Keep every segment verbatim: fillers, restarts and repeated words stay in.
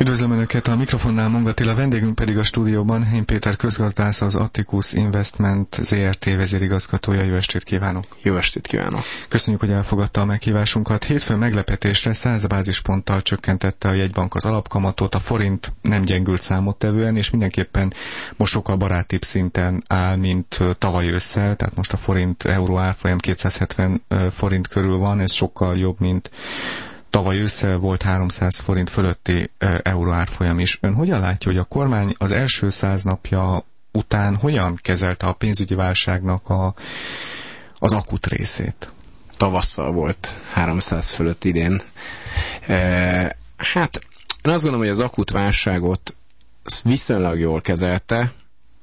Üdvözlöm Önöket, a mikrofonnál Monga Attila, vendégünk pedig a stúdióban Hén Péter közgazdász, az Atticus Investment zé er té vezérigazgatója. Jó estét kívánok! Jó estét kívánok! Köszönjük, hogy elfogadta a meghívásunkat. Hétfőn meglepetésre száz bázisponttal csökkentette a jegybank az alapkamatot, a forint nem gyengült számottevően, és mindenképpen most sokkal barátibb szinten áll, mint tavaly ősszel, tehát most a forint-euró árfolyam kétszázhetven forint körül van, ez sokkal jobb, mint tavaly ősszel volt háromszáz forint fölötti euró árfolyam is. Ön hogyan látja, hogy a kormány az első száz napja után hogyan kezelte a pénzügyi válságnak a, az akut részét? Tavasszal volt háromszáz fölött idén. E, hát én azt gondolom, hogy az akut válságot viszonylag jól kezelte,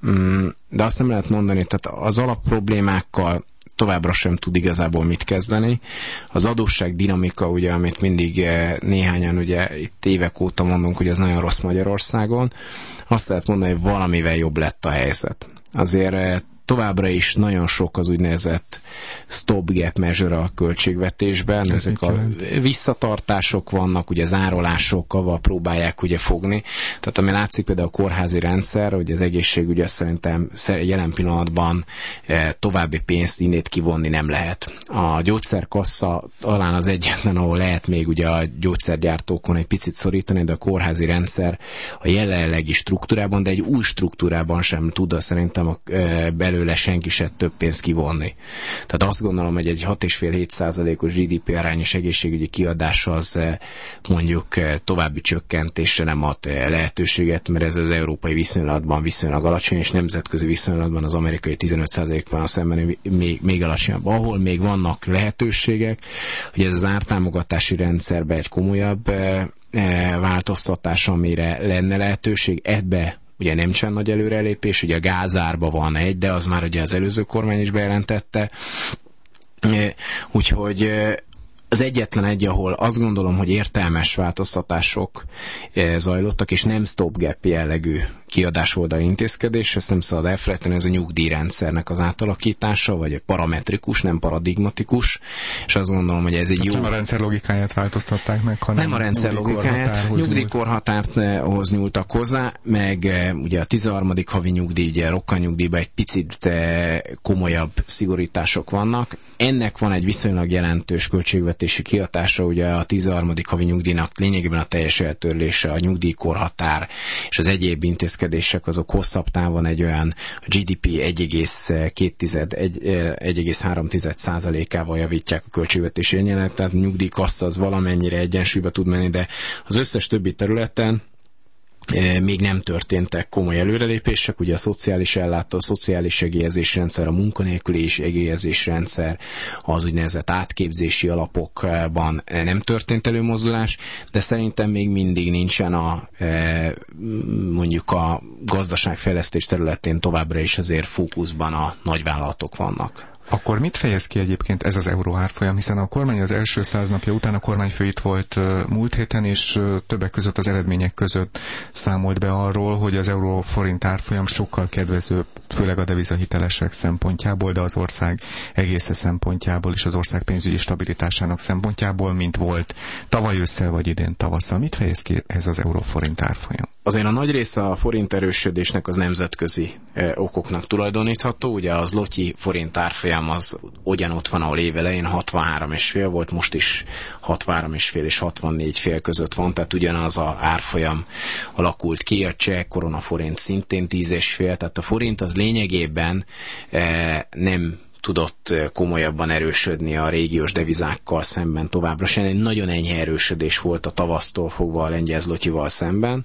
de azt nem lehet mondani, tehát az alapproblémákkal továbbra sem tud igazából mit kezdeni. Az adósság dinamika, ugye, amit mindig néhányan ugye itt évek óta mondunk, hogy ez nagyon rossz Magyarországon, azt lehet mondani, hogy valamivel jobb lett a helyzet. Azért továbbra is nagyon sok az úgynevezett stopgap measure a költségvetésben, ez ezek a visszatartások vannak, ugye zárolásokkal próbálják ugye fogni. Tehát ami látszik például a kórházi rendszer, hogy az egészségügy azt szerintem jelen pillanatban további pénzt innét kivonni nem lehet. A gyógyszerkassa talán az egyetlen, ahol lehet még ugye a gyógyszergyártókon egy picit szorítani, de a kórházi rendszer a jelenlegi struktúrában, de egy új struktúrában sem tud szerintem a, belőle senki se több pénzt kivonni. Tehát azt gondolom, hogy egy hat egész öt-hét százalékos gé dé pé arányos egészségügyi kiadás az mondjuk további csökkentésre nem ad lehetőséget, mert ez az európai viszonylatban viszonylag alacsony, és nemzetközi viszonylatban az amerikai tizenöt százalék van szemben még, még alacsonyabb. Ahol még vannak lehetőségek, hogy ez az ártámogatási rendszerben egy komolyabb változtatás, amire lenne lehetőség, ebbe ugye nincsen nagy előrelépés, ugye a gázárba van egy, de az már ugye az előző kormány is bejelentette. Úgyhogy az egyetlen egy, ahol azt gondolom, hogy értelmes változtatások zajlottak, és nem stopgap jellegű kiadásoldali intézkedés, ezt nem szabad elfelejteni, ez a nyugdíjrendszernek az átalakítása, vagy parametrikus, nem paradigmatikus, és azt gondolom, hogy ez egy jó... Nem a rendszer logikáját változtatták meg, hanem nem a rendszer logikáját, nyugdíjkorhatárhoz nyúltak hozzá, meg ugye a tizenharmadik havi nyugdíj, ugye rokkanyugdíjban egy picit komolyabb szigorítások vannak. Ennek van egy viszonylag jelentős költségvetési kihatása, ugye a tizenharmadik havi nyugdíjnak lényegében a teljes eltörlése, a nyugdíjkorhatár és az egyéb intézkedések azok hosszabb távon egy olyan gé dé pé egy egész három százalékával javítják a költségvetési egyenlet, tehát a nyugdíjkassa az valamennyire egyensúlyba tud menni, de az összes többi területen még nem történtek komoly előrelépések, ugye a szociális ellátó, a szociális segélyezési rendszer, a munkanélküli segélyezési rendszer, az úgynevezett átképzési alapokban nem történt előmozdulás, de szerintem még mindig nincsen a mondjuk a gazdaságfejlesztés területén továbbra is azért fókuszban a nagyvállalatok vannak. Akkor mit fejez ki egyébként ez az euró árfolyam, hiszen a kormány az első száz napja után, a kormányfő itt volt uh, múlt héten, és uh, többek között az eredmények között számolt be arról, hogy az euró forint árfolyam sokkal kedvezőbb, főleg a devizahitelesek szempontjából, de az ország egész szempontjából és az ország pénzügyi stabilitásának szempontjából, mint volt tavaly ősszel vagy idén tavasszal. Mit fejez ki ez az euró forint árfolyam? Azért a nagy része a forint erősödésnek az nemzetközi eh, okoknak tulajdonítható. Ugye az zloty forint árfolyam az ugyanott van, ahol évelején hatvanhárom egész öt volt, most is hatvanhárom egész öt és hatvannégy egész öt között van, tehát ugyanaz a árfolyam alakult ki, a cseh korona forint szintén tíz egész öt, tehát a forint az lényegében eh, nem tudott komolyabban erősödni a régiós devizákkal szemben továbbra sem. Egy nagyon enyhe erősödés volt a tavasztól fogva a lengyel zlotyival szemben.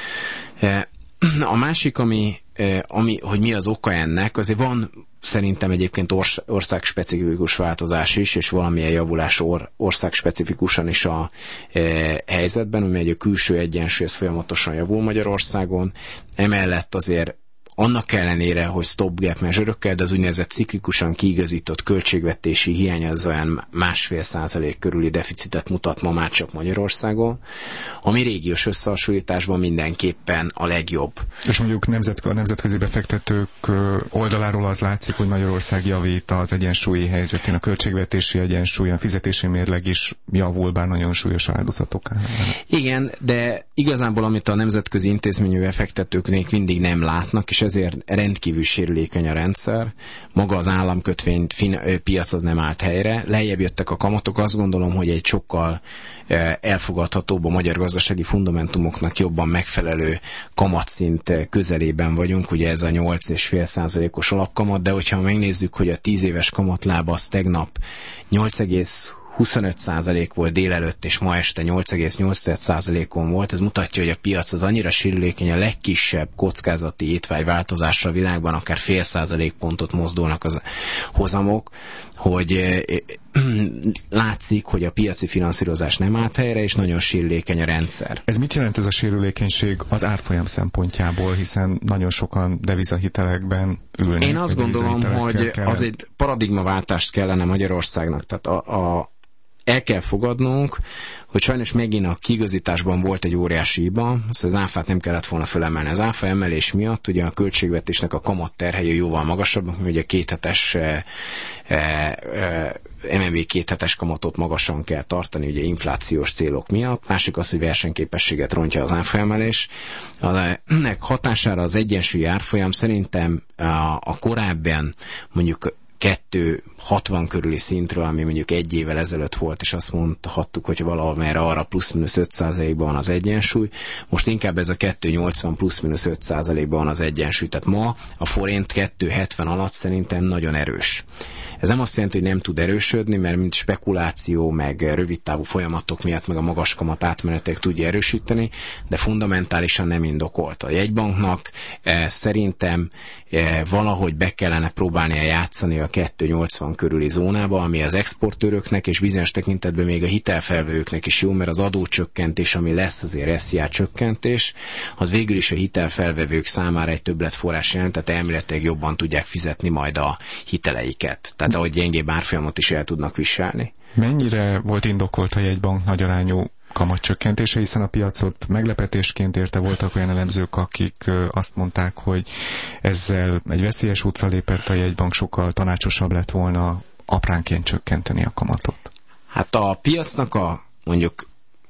A másik, ami, ami, hogy mi az oka ennek, azért van szerintem egyébként orsz, országspecifikus változás is, és valamilyen javulás or, országspecifikusan is a e, helyzetben, ami egy a külső egyensúly, ez folyamatosan javul Magyarországon. Emellett azért annak ellenére, hogy stopgap measure-ökkel, de az úgynevezett ciklikusan kiigazított költségvetési hiány az olyan másfél százalék körüli deficitet mutat ma már csak Magyarországon, ami régiós összehasonlításban mindenképpen a legjobb. És mondjuk nemzet, a nemzetközi befektetők oldaláról az látszik, hogy Magyarország javít az egyensúlyi helyzetén, a költségvetési egyensúly, a fizetési mérleg is javul, bár nagyon súlyos áldozatok. Igen, de igazából amit a nemzetközi intézményű befektetőknél mindig nem látnak, és ezért rendkívül sérülékeny a rendszer. Maga az államkötvény piac az nem állt helyre. Lejjebb jöttek a kamatok, azt gondolom, hogy egy sokkal elfogadhatóbb, a magyar gazdasági fundamentumoknak jobban megfelelő kamatszint közelében vagyunk, ugye ez a nyolc egész öt százalékos alapkamat, de hogyha megnézzük, hogy a tíz éves kamatláb az tegnap nyolc egész huszonöt százalék volt délelőtt, és ma este nyolc egész nyolc százalékon volt. Ez mutatja, hogy a piac az annyira sérülékeny, a legkisebb kockázati étvágy változásra a világban akár fél százalékpontot mozdulnak az hozamok, hogy látszik, hogy a piaci finanszírozás nem állt helyre, és nagyon sérülékeny a rendszer. Ez mit jelent ez a sérülékenység az árfolyam szempontjából, hiszen nagyon sokan devizahitelekben ülnek? Én azt gondolom, hogy kell... az egy paradigmaváltást kellene Magyarországnak, tehát a, a el kell fogadnunk, hogy sajnos megint a kiigazításban volt egy óriási hiba, az áfát nem kellett volna fölemelni. Az áfa emelés miatt ugye a költségvetésnek a kamat terhelye jóval magasabb, mert ugye kéthetes e, e, e, em en bé kéthetes kamatot magasan kell tartani, ugye inflációs célok miatt. Másik az, hogy versenyképességet rontja az áfa emelés. Ennek hatására az egyensúlyi árfolyam szerintem a, a korábban mondjuk kettő hatvan körüli szintről, ami mondjuk egy évvel ezelőtt volt, és azt mondhattuk, hogy valahol merre arra plusz-minusz öt százalékban van az egyensúly. Most inkább ez a kettő nyolcvan plusz-minusz öt százalékban van az egyensúly. Tehát ma a forint kettő hetven alatt szerintem nagyon erős. Ez nem azt jelenti, hogy nem tud erősödni, mert mint spekuláció, meg rövidtávú folyamatok miatt, meg a magas kamat átmenetek tudja erősíteni, de fundamentálisan nem indokolt. A jegybanknak eh, szerintem eh, valahogy be kellene próbálnia játszani a kettő nyolcvan körüli zónába, ami az exportőröknek és bizonyos tekintetben még a hitelfelvevőknek is jó, mert az adócsökkentés, ami lesz azért es zé á csökkentés, az végül is a hitelfelvevők számára egy többletforrás jelent, tehát elméletileg jobban tudják fizetni majd a hiteleiket. Tehát ahogy gyengébb árfolyamot is el tudnak viselni. Mennyire volt indokolt a jegybank nagyarányú kamatcsökkentése, hiszen a piacot meglepetésként érte, voltak olyan elemzők, akik azt mondták, hogy ezzel egy veszélyes útra lépett a jegybank, sokkal tanácsosabb lett volna apránként csökkenteni a kamatot. Hát a piacnak a mondjuk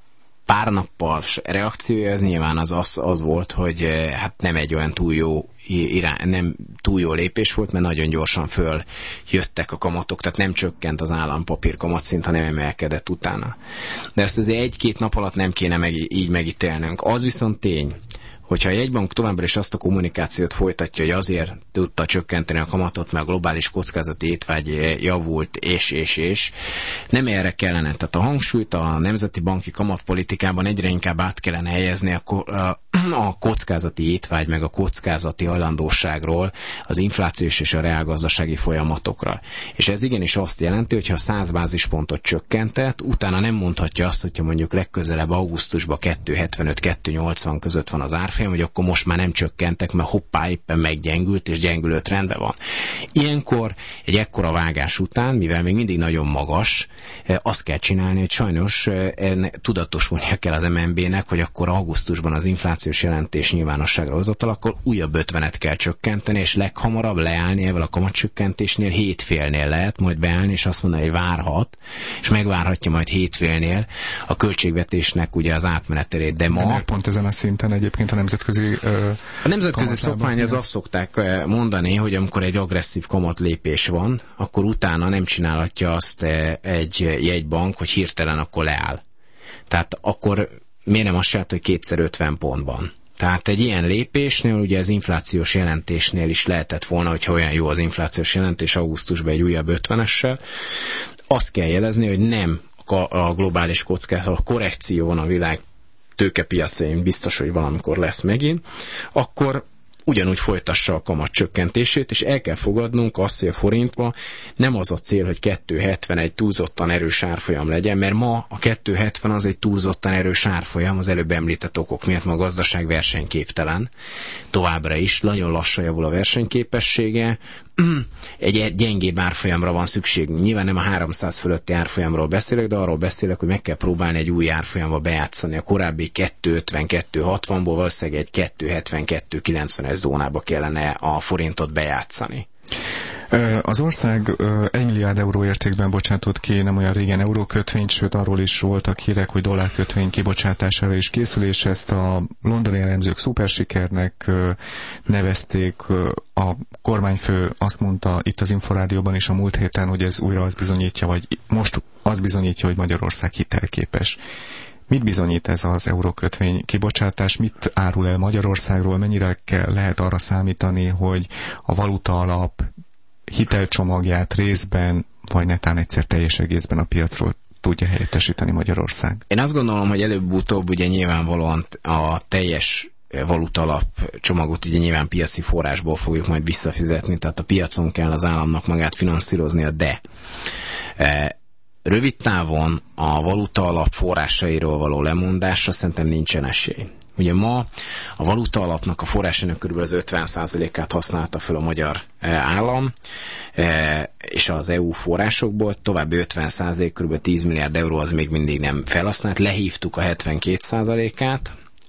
pár nappal reakciója az nyilván az, az, az volt, hogy hát nem egy olyan túl jó irány, nem túl jó lépés volt, mert nagyon gyorsan följöttek a kamatok, tehát nem csökkent az állampapír kamatszint, hanem emelkedett utána. De ezt azért egy-két nap alatt nem kéne meg, így megítélnünk. Az viszont tény, hogyha a jegybank továbbra is azt a kommunikációt folytatja, hogy azért tudta csökkenteni a kamatot, mert a globális kockázati étvágy javult, és, és, és, nem erre kellene. Tehát a hangsúlyt a nemzeti banki kamatpolitikában egyre inkább át kellene helyezni a, a, a kockázati étvágy, meg a kockázati hajlandóságról az inflációs és a reálgazdasági folyamatokra. És ez igenis azt jelenti, hogy ha száz bázispontot csökkentett, utána nem mondhatja azt, hogyha mondjuk legközelebb augusztusban kettő hetvenöt kettő nyolcvan között van az árfolyam, hogy akkor most már nem csökkentek, mert hoppá, éppen meggyengült, és gyengülő trendben van. Ilyenkor egy ekkora vágás után, mivel még mindig nagyon magas, azt kell csinálni, hogy sajnos tudatosulnia kell az em en bé-nek, hogy akkor augusztusban az inflációs jelentés nyilvánosságra hozatal, akkor újabb ötvenet kell csökkenteni, és leghamarabb leállni ebből a kamatcsökkentésnél hétfélnél lehet majd beállni, és azt mondani, hogy várhat, és megvárhatja majd hétfélnél a költségvetésnek ugye az átmeneterét. De ma... De pont ezen a szinten egyébként a nemzetközi uh, A nemzetközi szokvány az azt szokták mondani, hogy amikor egy agresszív kamatlépés van, akkor utána nem csinálhatja azt egy jegybank, hogy hirtelen akkor leáll. Tehát akkor miért nem azt csinált, hogy kétszer ötven pontban. Tehát egy ilyen lépésnél, ugye az inflációs jelentésnél is lehetett volna, hogyha olyan jó az inflációs jelentés augusztusban egy újabb ötvenessel, azt kell jelezni, hogy nem a globális kockázat, a korrekció van a világ tőkepiacain, biztos, hogy valamikor lesz megint, akkor ugyanúgy folytassa a kamat csökkentését, és el kell fogadnunk azt, hogy a forintban nem az a cél, hogy kettő hetven egy túlzottan erős árfolyam legyen, mert ma a kettő hetven az egy túlzottan erős árfolyam, az előbb említett okok miatt, ma a gazdaság versenyképtelen. Továbbra is nagyon lassan javul a versenyképessége, egy gyengébb árfolyamra van szükség. Nyilván nem a háromszáz fölötti árfolyamról beszélek, de arról beszélek, hogy meg kell próbálni egy új árfolyamba bejátszani. A korábbi kettő ötven kettő hatvanból valószínűleg egy kettő hetven kettő kilencvenes zónába kellene a forintot bejátszani. Az ország egy milliárd euró értékben bocsátott ki nem olyan régen eurókötvényt, sőt arról is voltak hírek, hogy dollárkötvény kibocsátására is készül, és ezt a londoni elemzők szupersikernek nevezték. A kormányfő azt mondta itt az Inforádióban is a múlt héten, hogy ez újra azt bizonyítja, vagy most az bizonyítja, hogy Magyarország hitelképes. Mit bizonyít ez az eurókötvény kibocsátás? Mit árul el Magyarországról? Mennyire kell, lehet arra számítani, hogy a valuta alap hitelcsomagját részben, vagy netán egyszer teljes egészben a piacról tudja helyettesíteni Magyarország? Én azt gondolom, hogy előbb-utóbb ugye nyilvánvalóan a teljes valutalap csomagot ugye nyilván piaci forrásból fogjuk majd visszafizetni, tehát a piacon kell az államnak magát finanszíroznia, de e, rövid távon a valuta alap forrásairól való lemondásra szerintem nincsen esély. Ugye ma a valuta alapnak a forrásának kb. Az ötven százalékát használta fel a magyar állam, és az é u forrásokból további ötven százalék, kb. tíz milliárd euró az még mindig nem felhasznált. Lehívtuk a hetvenkét százalékát.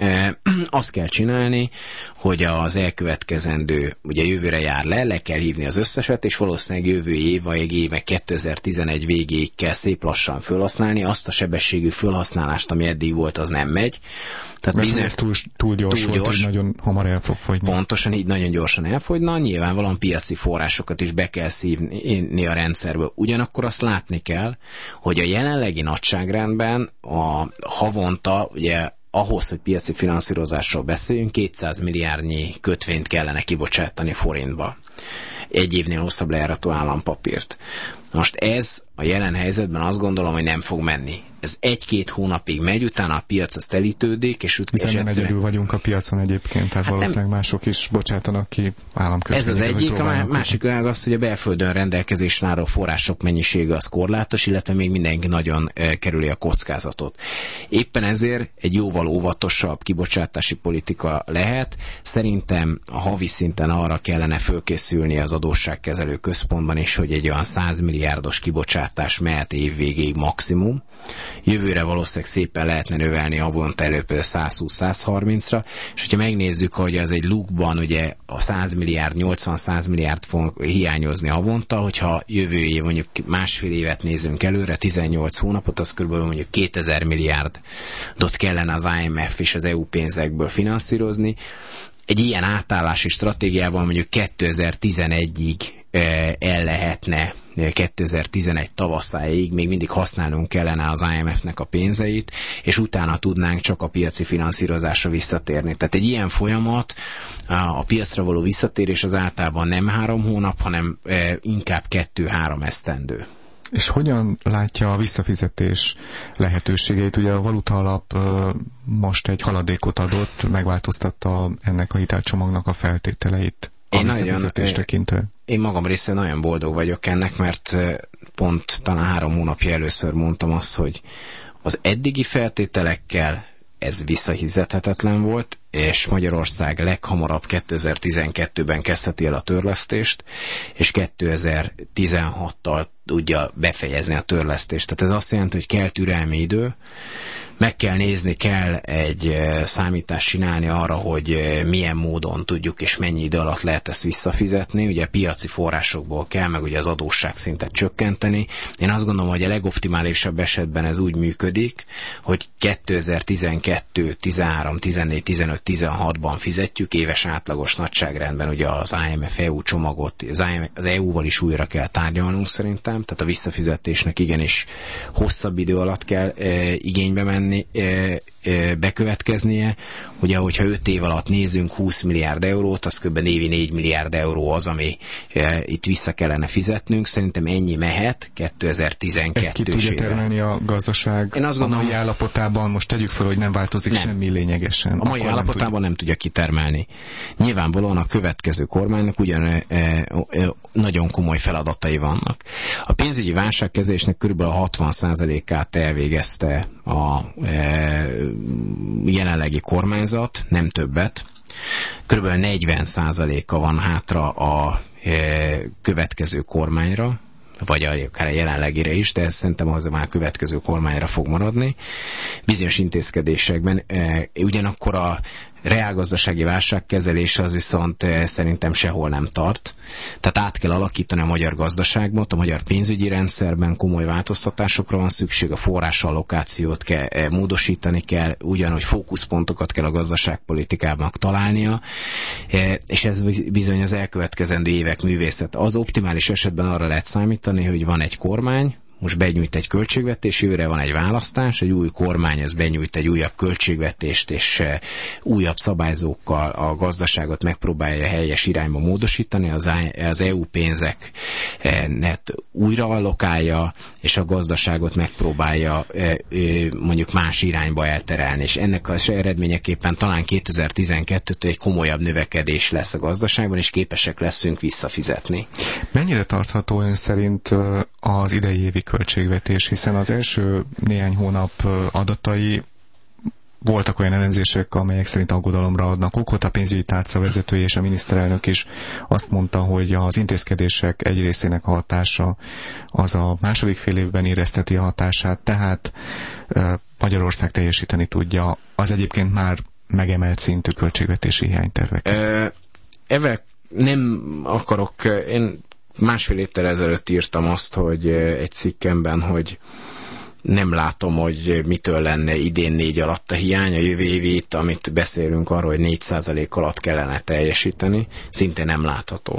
Azt kell csinálni, hogy az elkövetkezendő, ugye jövőre jár le, le kell hívni az összeset, és valószínűleg jövő év, vagy éve kétezer-tizenegy végéig kell szép lassan felhasználni. Azt a sebességű felhasználást, ami eddig volt, az nem megy. Tehát bizony, ez túl, túl gyors túl volt, gyors, hogy nagyon hamar el fog fogyni. Pontosan, így nagyon gyorsan elfogyna, nyilvánvalóan piaci forrásokat is be kell szívni a rendszerből. Ugyanakkor azt látni kell, hogy a jelenlegi nagyságrendben a havonta, ugye ahhoz, hogy piaci finanszírozásról beszéljünk, kétszáz milliárdnyi kötvényt kellene kibocsátani forintba. Egy évnél hosszabb lejáratú állampapírt. Most ez a jelen helyzetben azt gondolom, hogy nem fog menni. Ez egy-két hónapig megy, utána a piac az telítődik, és utána... Hiszen nem egyedül vagyunk a piacon egyébként, tehát hát valószínűleg nem... mások is bocsátanak ki államkötvényeket. Ez az egyik, a másik ág az, hogy a belföldön rendelkezésre álló források mennyisége az korlátos, illetve még mindenki nagyon e, kerüli a kockázatot. Éppen ezért egy jóval óvatosabb kibocsátási politika lehet. Szerintem a havi szinten arra kellene fölkészülni az adósságkezelő központban is, hogy egy olyan száz milliárdos kibocsátás mehet év végéig maximum. Jövőre valószínűleg szépen lehetne növelni havonta előbb száz húsz-száz harmincra, és hogyha megnézzük, hogy az egy lukban ugye a száz milliárd, nyolcvan-száz milliárd fog hiányozni havonta, hogyha jövő év mondjuk másfél évet nézünk előre, tizennyolc hónapot, az kb. Mondjuk kétezer milliárdot kellene az i em ef és az é u pénzekből finanszírozni. Egy ilyen átállási stratégiával mondjuk kétezer-tizenegyig el lehetne, kétezer-tizenegy tavaszáig még mindig használnunk kellene az i em ef-nek a pénzeit, és utána tudnánk csak a piaci finanszírozásra visszatérni. Tehát egy ilyen folyamat, a piacra való visszatérés az általában nem három hónap, hanem inkább kettő-három esztendő. És hogyan látja a visszafizetés lehetőségeit? Ugye a valuta alap most egy haladékot adott, megváltoztatta ennek a hitelcsomagnak a feltételeit. A én, nagyon, én magam részéről nagyon boldog vagyok ennek, mert pont talán három hónapja először mondtam azt, hogy az eddigi feltételekkel ez visszafizethetetlen volt, és Magyarország leghamarabb kétezer-tizenkettőben kezdheti el a törlesztést, és kétezer-tizenhattal tudja befejezni a törlesztést. Tehát ez azt jelenti, hogy kell türelmi idő, meg kell nézni, kell egy számítást csinálni arra, hogy milyen módon tudjuk és mennyi idő alatt lehet ezt visszafizetni. Ugye piaci forrásokból kell, meg ugye az adósságszintet csökkenteni. Én azt gondolom, hogy a legoptimálisabb esetben ez úgy működik, hogy kétezer-tizenkettő, tizenhárom, tizennégy, tizenöt, tizenhatban fizetjük éves átlagos nagyságrendben ugye az i em ef é u csomagot, az, az é u-val is újra kell tárgyalnunk szerintem, tehát a visszafizetésnek igenis hosszabb idő alatt kell e, igénybe menni, bekövetkeznie. Ugye, hogyha öt év alatt nézünk húsz milliárd eurót, az kb. Évi négy milliárd euró az, ami itt vissza kellene fizetnünk. Szerintem ennyi mehet kétezer-tizenkettő. Ezt ki tudja termelni a gazdaság Én azt gondolom, a mai állapotában? Most tegyük fel, hogy nem változik nem. semmi lényegesen. A mai Akkor állapotában nem tudja. nem tudja kitermelni. Nyilvánvalóan a következő kormánynak ugyan e, e, nagyon komoly feladatai vannak. A pénzügyi válságkezelésnek körülbelül a hatvan százalékát elvégezte a e, jelenlegi kormányzat, nem többet. Körülbelül negyven százaléka van hátra a e, következő kormányra, vagy akár a jelenlegire is, de szerintem az már a következő kormányra fog maradni. Bizonyos intézkedésekben e, ugyanakkor a reálgazdasági válságkezelése az viszont e, szerintem sehol nem tart. Tehát át kell alakítani a magyar gazdaságban, a magyar pénzügyi rendszerben komoly változtatásokra van szükség, a forrásallokációt kell e, módosítani kell, ugyanúgy fókuszpontokat kell a gazdaságpolitikában találnia, e, és ez bizony az elkövetkezendő évek művészet. Az optimális esetben arra lehet számítani, hogy van egy kormány, most benyújt egy költségvetés, jövőre van egy választás, egy új kormány ez benyújt egy újabb költségvetést, és újabb szabályzókkal a gazdaságot megpróbálja helyes irányba módosítani, az, az é u pénzeket újra allokálja, és a gazdaságot megpróbálja mondjuk más irányba elterelni, és ennek az eredményeképpen talán kétezer-tizenkettőtől egy komolyabb növekedés lesz a gazdaságban, és képesek leszünk visszafizetni. Mennyire tartható ön szerint az idei évi költségvetés, hiszen az első néhány hónap adatai voltak olyan elemzések, amelyek szerint aggodalomra adnak okot. A pénzügyi tárca vezetője és a miniszterelnök is azt mondta, hogy az intézkedések egy részének a hatása az a második fél évben érezteti a hatását, tehát Magyarország teljesíteni tudja az egyébként már megemelt szintű költségvetési hiányterveket. Ezek nem akarok, én másfél héttel ezelőtt írtam azt, hogy egy cikkemben, hogy nem látom, hogy mitől lenne idén négy alatt a hiány, a jövő évét, amit beszélünk arról, hogy négy százalék alatt kellene teljesíteni, szinte nem látható.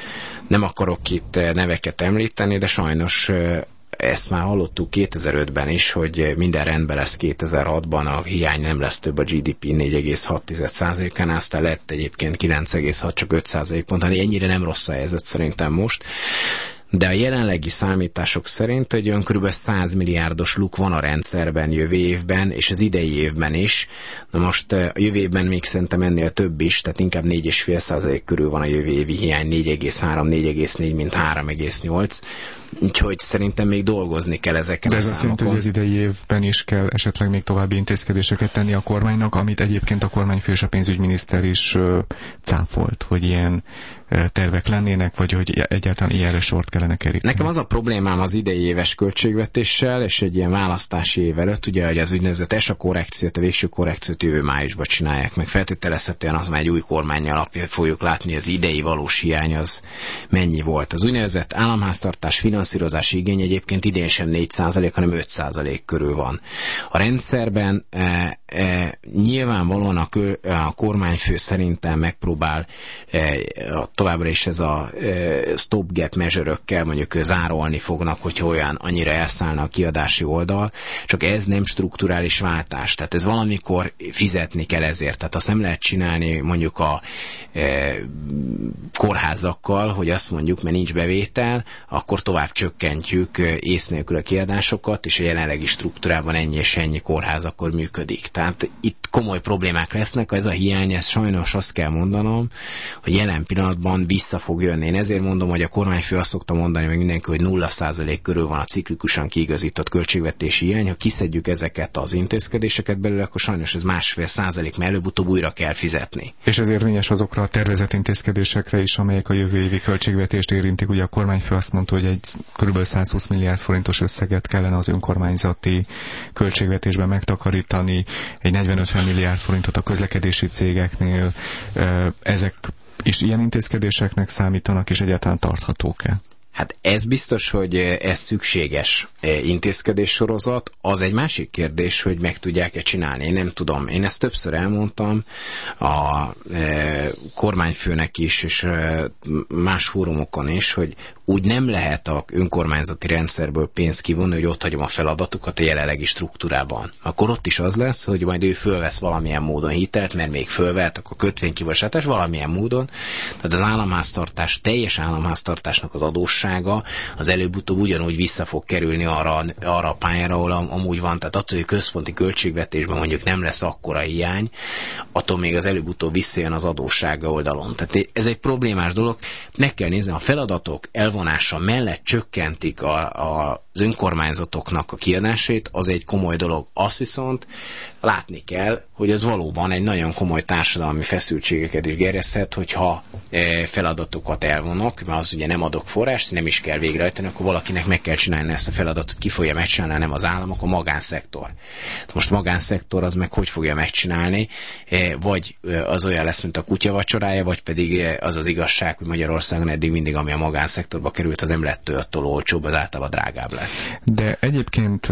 Nem akarok itt neveket említeni, de sajnos ezt már hallottuk kétezer-ötben is, hogy minden rendben lesz kétezer-hatban, a hiány nem lesz több a gé dé pé négy egész hat százalékán, aztán lett egyébként kilenc egész hat, csak öt százalékpont, ennyire nem rossz a helyzet szerintem most. De a jelenlegi számítások szerint, hogy olyan kb. száz milliárdos luk van a rendszerben jövő évben, és az idei évben is. Na most a jövő évben még szerintem ennél több is, tehát inkább négy egész öt százalék körül van a jövő évi hiány, négy egész három, négy egész négy, mint három egész nyolc. Úgyhogy szerintem még dolgozni kell ezeken De a ez számokon. azt jelenti, hogy az idei évben is kell esetleg még további intézkedéseket tenni a kormánynak, amit egyébként a kormányfő és a pénzügyminiszter is uh, cáfolt, hogy ilyen uh, tervek lennének, vagy hogy egyáltalán ilyenre sort kellene keríteni. Nekem az a problémám az idei éves költségvetéssel, és egy ilyen választási év előtt, ugye, hogy az úgynevezett e es á korrekciót, a végső korrekciót jövő májusban csinálják meg. Feltételezhetően az már egy új kormány alapján fogjuk látni, az idei valós hiány az mennyi volt. Az úgynevezett államháztartás finanszírozási igény egyébként idén sem négy százalék, hanem öt százalék körül van. A rendszerben e, e, nyilvánvalóan a, kö, a kormányfő szerintem megpróbál e, továbbra is ez a e, stopgap measure-ökkel mondjuk zárolni fognak, hogyha olyan annyira elszállna a kiadási oldal, csak ez nem strukturális váltás. Tehát ez valamikor fizetni kell ezért. Tehát azt nem lehet csinálni mondjuk a e, kórházakkal, hogy azt mondjuk, mert nincs bevétel, akkor tovább csökkentjük ész nélkül a kiadásokat, és a jelenlegi struktúrában ennyi és ennyi kórház akkor működik. Tehát itt komoly problémák lesznek, ez a hiány, ez sajnos azt kell mondanom, hogy jelen pillanatban vissza fog jönni. Én ezért mondom, hogy a kormányfő azt szokta mondani meg mindenki, hogy nulla százalék körül van a ciklikusan kiigazított költségvetési hiány. Ha kiszedjük ezeket az intézkedéseket belőle, akkor sajnos ez másfél százalék, mert előbb-utóbb újra kell fizetni. És ez érvényes azokra a tervezett intézkedésekre is, amelyek a jövő évi költségvetést érintik. Ugye a kormányfő azt mondta, hogy egy kb. százhúsz milliárd forintos összeget kellene az önkormányzati költségvetésben megtakarítani, egy negyven-ötven milliárd forintot a közlekedési cégeknél. Ezek is ilyen intézkedéseknek számítanak, és egyáltalán tarthatók-e? Hát ez biztos, hogy ez szükséges intézkedéssorozat. Az egy másik kérdés, hogy meg tudják-e csinálni. Én nem tudom. Én ezt többször elmondtam a e, kormányfőnek is, és e, más fórumokon is, hogy úgy nem lehet a önkormányzati rendszerből pénzt kivonni, hogy ott hagyom a feladatokat a jelenlegi struktúrában. Akkor ott is az lesz, hogy majd ő fölvesz valamilyen módon hitelt, mert még fölvett, akkor kötvénykibocsátás valamilyen módon. Tehát az államháztartás, teljes államháztartásnak az adóssága az előbb-utóbb ugyanúgy vissza fog kerülni arra, arra a pályára, ahol amúgy van. Tehát attól, hogy központi költségvetésben mondjuk nem lesz akkora hiány, attól még az előbb-utóbb visszajön az adóssága oldalon. Tehát ez egy problémás dolog. Meg kell nézni, a feladatok elvonása mellett csökkentik a, a, az önkormányzatoknak a kiadásait, az egy komoly dolog. Azt viszont látni kell, hogy ez valóban egy nagyon komoly társadalmi feszültségeket is gerjeszthet, hogyha e, feladatokat elvonok, mert az ugye nem adok forrást, nem is kell végrehajtani, akkor valakinek meg kell csinálni ezt a feladatot, ki fogja megcsinálni, nem az állam, akkor a magánszektor. Most magánszektor az meg hogy fogja megcsinálni, e, vagy az olyan lesz, mint a kutya vacsorája, vagy pedig az az igazság, hogy Magyarországon eddig mindig, ami a magánszektorba került, az nem lett attól olcsóbb, az általában drágább lett. De egyébként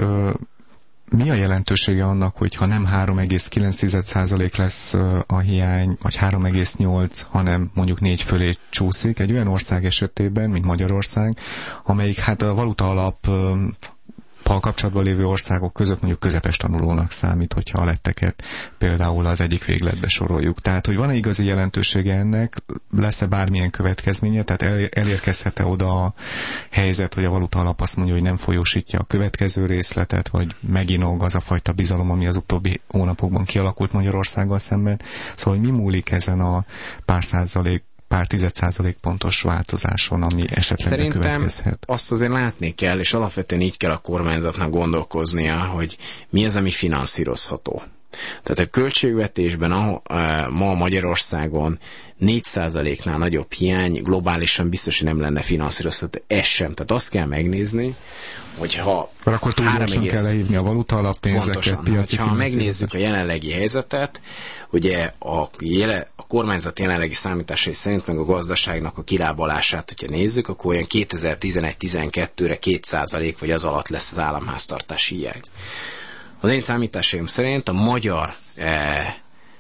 mi a jelentősége annak, hogyha nem három egész kilenc százalék lesz a hiány, vagy három egész nyolc, hanem mondjuk négy fölé csúszik egy olyan ország esetében, mint Magyarország, amelyik hát a valuta alap kapcsolatban lévő országok között mondjuk közepes tanulónak számít, hogyha a letteket például az egyik végletbe soroljuk. Tehát, hogy van-e igazi jelentősége ennek, lesz-e bármilyen következménye, tehát el, elérkezhet-e oda a helyzet, hogy a valuta alap azt mondja, hogy nem folyósítja a következő részletet, vagy meginog az a fajta bizalom, ami az utóbbi hónapokban kialakult Magyarországgal szemben. Szóval, hogy mi múlik ezen a pár százalék pár tized százalék pontos változáson, ami esetleg Szerintem bekövetkezhet. Azt azért látni kell, és alapvetően így kell a kormányzatnak gondolkoznia, hogy mi az, ami finanszírozható. Tehát a költségvetésben a, ma Magyarországon négy százaléknál nagyobb hiány globálisan biztos, hogy nem lenne finanszírozható. Ez sem. Tehát azt kell megnézni, hogyha akkor túl gyorsan kell lehívni a valuta alappénzeket, piaci ha megnézzük a jelenlegi helyzetet, ugye a, jele, a kormányzat jelenlegi számításai szerint, meg a gazdaságnak a kilábalását, hogyha nézzük, akkor olyan kétezer-tizenegy-tizenkettőre két százalék vagy az alatt lesz az államháztartási hiány. Az én számításaim szerint a magyar eh,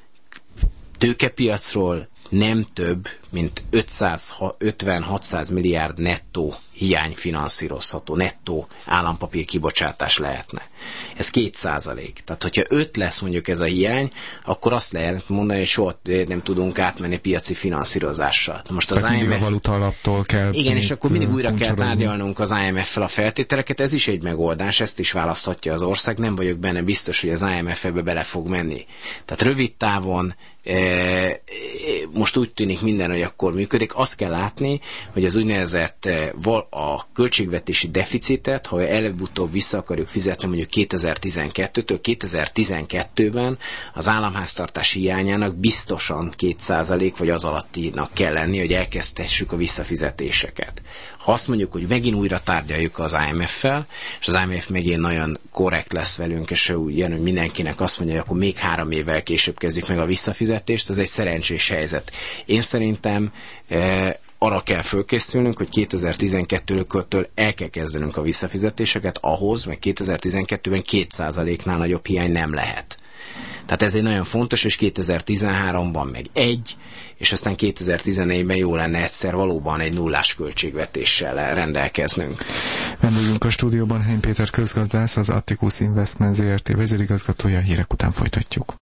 tőkepiacról nem több, mint ötszázötven-hatszáz milliárd nettó hiány finanszírozható, nettó állampapír kibocsátás lehetne. Ez két százalék. Tehát, hogyha öt lesz mondjuk ez a hiány, akkor azt lehet mondani, hogy soha nem tudunk átmenni piaci finanszírozással. Most az I M F... a valuta alaptól kell... Igen, és akkor mindig újra kell tárgyalnunk az I M F-fel a feltételeket, ez is egy megoldás, ezt is választhatja az ország, nem vagyok benne biztos, hogy az I M F-be bele fog menni. Tehát rövid távon e, most úgy tűnik minden, hogy akkor működik. Azt kell látni, hogy az úgynevezett a költségvetési deficitet, ha előbb-utóbb vissza akarjuk fizetni mondjuk kétezer-tizenkettőtől, kétezer-tizenkettőben az államháztartási hiányának biztosan két százalék vagy az alattinak kell lenni, hogy elkezdhessük a visszafizetéseket. Ha azt mondjuk, hogy megint újra tárgyaljuk az I M F-fel, és az I M F megint nagyon korrekt lesz velünk, és ugyan, hogy mindenkinek azt mondja, hogy akkor még három évvel később kezdjük meg a visszafizetést, az egy szerencsés helyzet. Én szerintem e, arra kell fölkészülnünk, hogy kétezer-tizenkettőtől el kell kezdenünk a visszafizetéseket, ahhoz, meg kétezer-tizenkettőben két százaléknál nagyobb hiány nem lehet. Tehát ez egy nagyon fontos, és kétezer-tizenháromban meg egy, és aztán kétezer-tizennégyben jó lenne egyszer valóban egy nullás költségvetéssel rendelkeznünk. Vendégünk a stúdióban Heim Péter közgazdász, az Atticus Investment Zrt. vezérigazgatója, hírek után folytatjuk.